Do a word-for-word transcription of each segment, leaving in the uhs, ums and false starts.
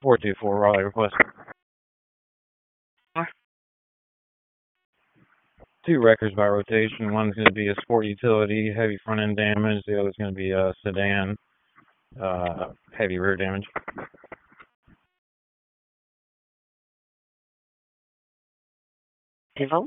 four two four, Raleigh request. Two records by rotation. One's going to be a sport utility, heavy front end damage. The other's going to be a sedan, uh, heavy rear damage. Hello?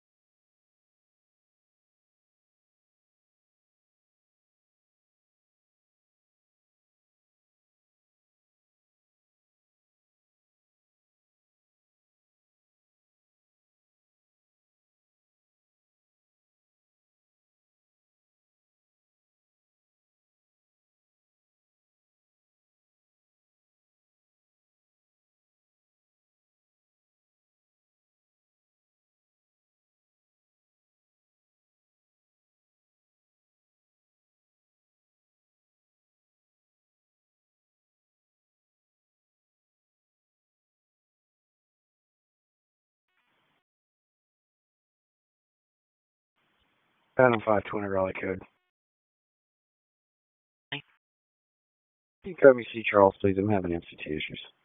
Adam five twenty Raleigh code. Can you code me C Charles, please? I'm having M C T issues.